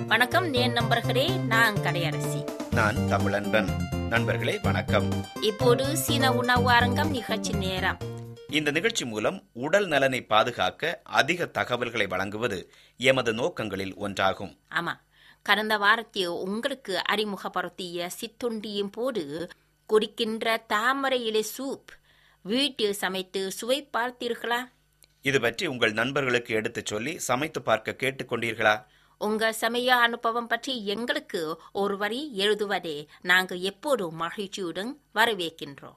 வணக்கம் நேன் நண்பர்களே, நான் கடையரசி. நான் தமிழன்பன். நண்பர்களே வணக்கம். இப்போது சீன உணவு அரங்கம் நிகழ்ச்சி நேரம். இந்த நிகழ்ச்சி மூலம் உடல் நலனை பாதுகாக்க அதிக தகவல்களை வழங்குவது எமது நோக்கங்களில் ஒன்றாகும். ஆமா, கடந்த வாரத்தில் உங்களுக்கு அறிமுகப்படுத்திய சிற்றுண்டியின் போது குடிக்கின்ற தாமரை இலை சூப் வீட்டில் சமைத்து சுவை பார்த்தீர்களா? இது பற்றி உங்கள் நண்பர்களுக்கு எடுத்துச் சொல்லி சமைத்து பார்க்க கேட்டுக்கொண்டீர்களா? உங்க சமய அனுபவம் பற்றி எங்களுக்கு ஒரு வரி எழுதுவதே நாங்கள் எப்போதும் மகிழ்ச்சியுடன் வரவேற்கின்றோம்.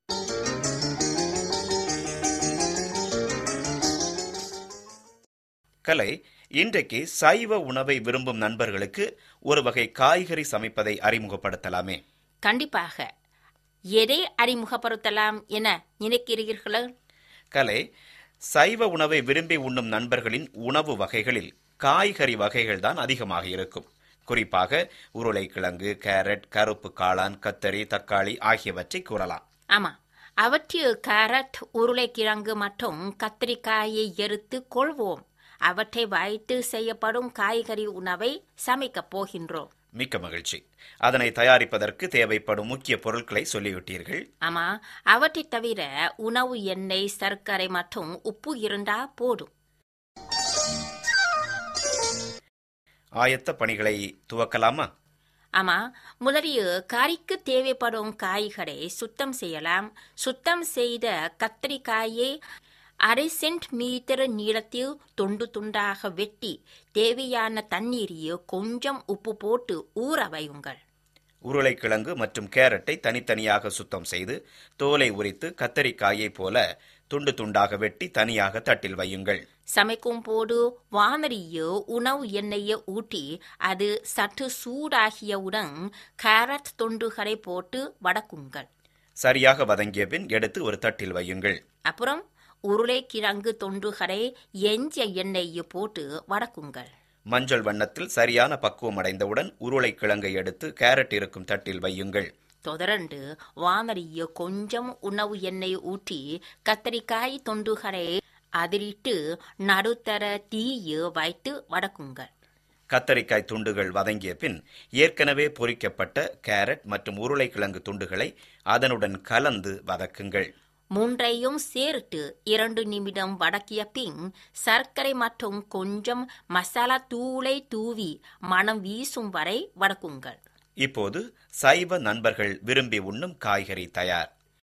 கலை, இன்றைக்கு சைவ உணவை விரும்பும் நண்பர்களுக்கு ஒரு வகை காய்கறி சமைப்பதை அறிமுகப்படுத்தலாமே? கண்டிப்பாக. எதை அறிமுகப்படுத்தலாம் என நினைக்கிறீர்களா? கலை, சைவ உணவை விரும்பி உண்ணும் நண்பர்களின் உணவு வகைகளில் காய்கறி வகைகள் தான் அதிகமாக இருக்கும். குறிப்பாக உருளைக்கிழங்கு, கேரட், கருப்பு காளான், கத்தரி, தக்காளி ஆகியவற்றை கூறலாம். ஆமா, அவற்றில் கேரட், உருளைக்கிழங்கு மற்றும் கத்திரிக்காயை எடுத்து கொள்வோம். அவற்றை வைத்து செய்யப்படும் காய்கறி உணவை சமைக்கப் போகின்றோம். மிக்க மகிழ்ச்சி. அதனை தயாரிப்பதற்கு தேவைப்படும் முக்கிய பொருட்களை சொல்லிவிட்டீர்கள். ஆமா, அவற்றை தவிர உணவு எண்ணெய், சர்க்கரை மற்றும் உப்பு இருந்தா போதும். ஆயத்த பணிகளை துவக்கலாமா? ஆமா, முதலில் கறிக்கு தேவைப்படும் காய்களை சுத்தம் செய்யலாம். சுத்தம் செய்த கத்திரிக்காயை 1/2 சென்டிமீட்டர் நீளத்தில் துண்டு துண்டாக வெட்டி தேவையான தண்ணீரில் கொஞ்சம் உப்பு போட்டு ஊற வையுங்கள். உருளைக்கிழங்கு மற்றும் கேரட்டை தனித்தனியாக சுத்தம் செய்து தோலை உரித்து கத்தரிக்காயை போல துண்டு துண்டாக வெட்டி தனியாக தட்டில் வையுங்கள். சமைக்கும் போது வானலியில் உணவு எண்ணெயை ஊற்றி அது சற்று சூடாகியவுடன் கேரட் துண்டுகளை போட்டு வதக்குங்கள். சரியாக வதங்கிய பின் எடுத்து ஒரு தட்டில் வையுங்கள். அப்புறம் உருளைக்கிழங்கு துண்டுகளை எஞ்சிய எண்ணெயை போட்டு வதக்குங்கள். மஞ்சள் வண்ணத்தில் சரியான பக்குவம் அடைந்தவுடன் உருளைக்கிழங்கை எடுத்து கேரட் இருக்கும் தட்டில் வையுங்கள். தொடர்ந்து வானலியில் கொஞ்சம் உணவு எண்ணெய் ஊற்றி கத்தரிக்காய் துண்டுகளை அதிலிட்டு நடுத்தர தீயில் வைத்து வதக்குங்கள். கத்தரிக்காய் துண்டுகள் வதங்கிய பின் ஏற்கனவே பொரிக்கப்பட்ட கேரட் மற்றும் உருளைக்கிழங்கு துண்டுகளை அதனுடன் கலந்து வதக்குங்கள். மூன்றையும் சேர்த்து 2 நிமிடம் வதக்கிய பின் சர்க்கரை மற்றும் கொஞ்சம் மசாலா தூளை தூவி மனம் வீசும் வரை வதக்குங்கள். இப்போது சைவ நண்பர்கள் விரும்பி உண்ணும் காய்கறி தயார்.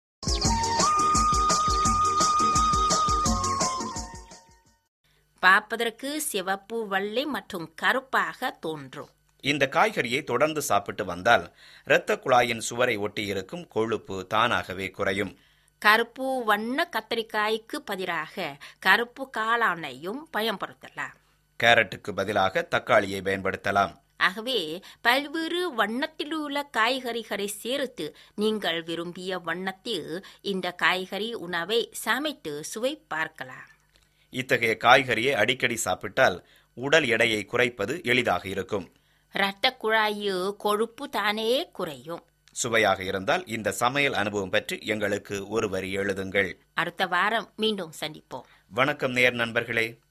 பார்ப்பதற்கு சிவப்பு, வெள்ளை மற்றும் கருப்பாக தோன்றும். இந்த காய்கறியை தொடர்ந்து சாப்பிட்டு வந்தால் இரத்த குழாயின் சுவரை ஒட்டி இருக்கும் கொழுப்பு தானாகவே குறையும். கருப்பு வண்ண கத்திரிக்காய்க்கு பதிலாக கருப்பு காளானையும் பயன்படுத்தலாம். கேரட்டுக்கு பதிலாக தக்காளியை பயன்படுத்தலாம். ஆகவே பல்வேறு வண்ணத்திலுள்ள காய்கறிகளை சேர்த்து நீங்கள் விரும்பிய வண்ணத்தில் இந்த காய்கறி உணவை சமைத்து சுவை பார்க்கலாம். இத்தகைய காய்கறியை அடிக்கடி சாப்பிட்டால் உடல் எடையை குறைப்பது எளிதாக இருக்கும். இரத்த குழாயில் கொழுப்பு தானே குறையும். சுவையாக இருந்தால் இந்த சமையல் அனுபவம் பற்றி எங்களுக்கு ஒரு வரி எழுதுங்கள். அடுத்த வாரம் மீண்டும் சந்திப்போம். வணக்கம் நேர் நண்பர்களே.